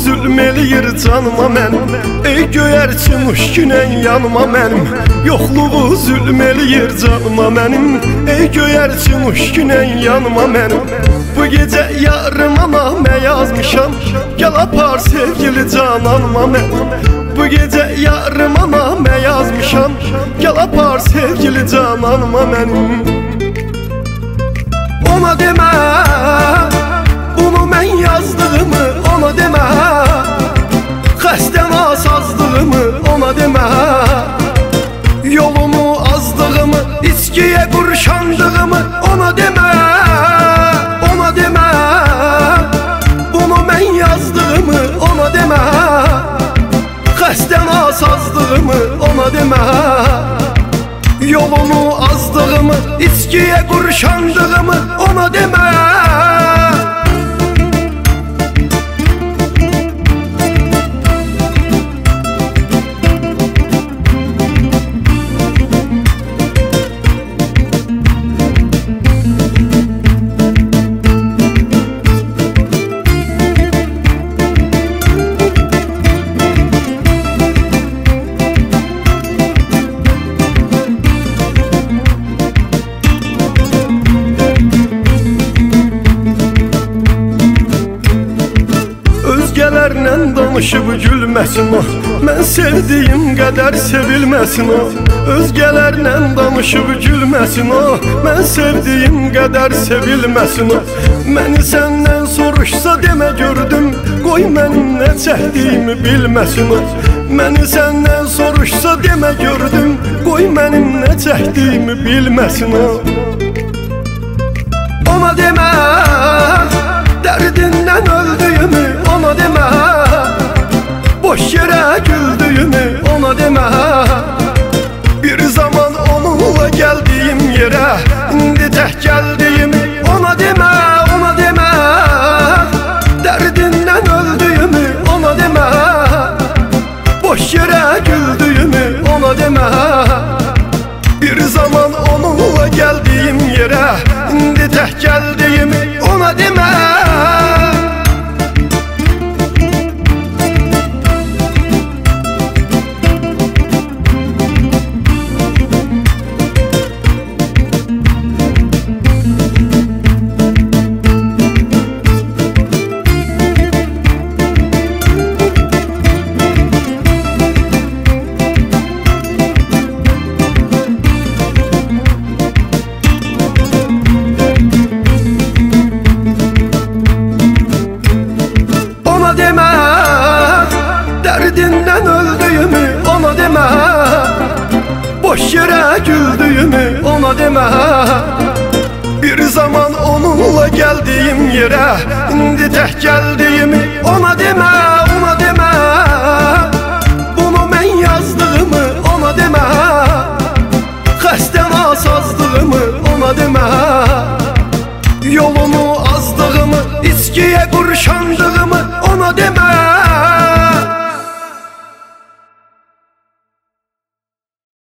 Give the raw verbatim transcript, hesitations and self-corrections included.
zülm eləyir canıma mənim. Ey göyərçin uç günən yanıma mənim. Yoxluğu zülm eləyir canıma mənim. Ey göyərçin uç günən yanıma mənim. Bu gecə yarıma namə yazmışam, gəl apar sevgili cananıma mənim. Bu gecə yarıma namə yazmışam, gəl apar sevgili cananıma mənim. Ona demə, bunu mən yazdığımı ona demə. Xəstəm asazdığımı ona demə. Yolumu azdığımı, içkiyə qurşandığımı ona demə. Ona demə, bunu mən yazdığımı ona demə. Xəstəm asazdığımı ona demə. Yolumu azdığımı, içkiyə qurşandığımı ona demə. Özgələrlə danışıb gülməsin o, mən sevdiyim qədər sevilməsin o. Özgələrlə danışıb gülməsin o, mən sevdiyim qədər sevilməsin o. Məni səndən soruşsa demə gördüm, qoy mənim nə çəkdiyimi bilməsin o. Məni səndən soruşsa demə gördüm, qoy mənim nə çəkdiyimi bilməsin o. Ona demə, dərdindən öldüyümü ona demə. Boş yerə güldüyümü ona demə. Bir zaman onunla gəldiyim yerə, indi tək gəldiyimi ona demə. Ona demə, dərdindən öldüyümü ona demə. Boş yerə güldüyümü ona demə. Bir zaman onunla gəldiyim yerə, indi tək gəldiyimi ona demə. Demə, dərdindən öldüyümü ona demə. Boş yerə güldüyümü ona demə. Bir zaman onunla gəldiyim yerə, indi tək gəldiyimi ona demə. Ona demə, bunu mən yazdığımı ona demə. Xəstəm asazdığımı ona demə. Yolumu azdığımı, içkiyə qurşandığımı ona demə.